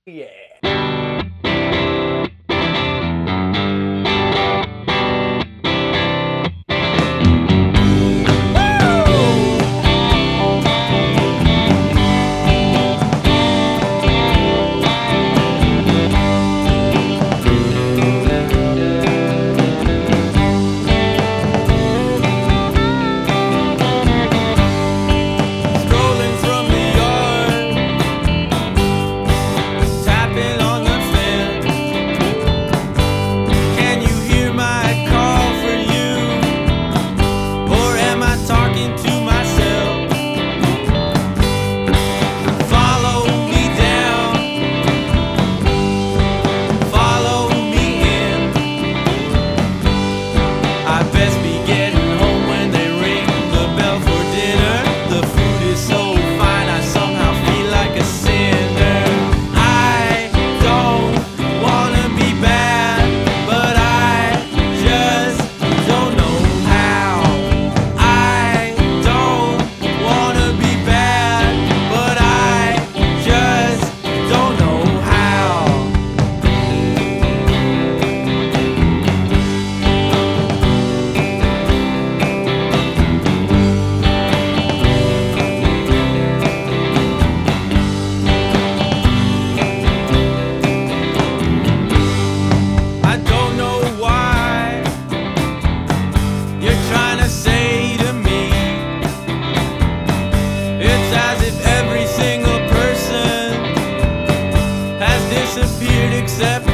Yeah. Strolling from the yard, tapping on the fence. Can you hear my call for you? Or am I talking to myself? Follow me down, follow me in. I best be getting home when they ring the bell for dinner. The food is so fine, I somehow feel like a sinner. I don't wanna be bad, but I just don't know how. I don't wanna be bad, but I just don't know how. I don't know why you're trying to say to me. It's as if every single person has disappeared except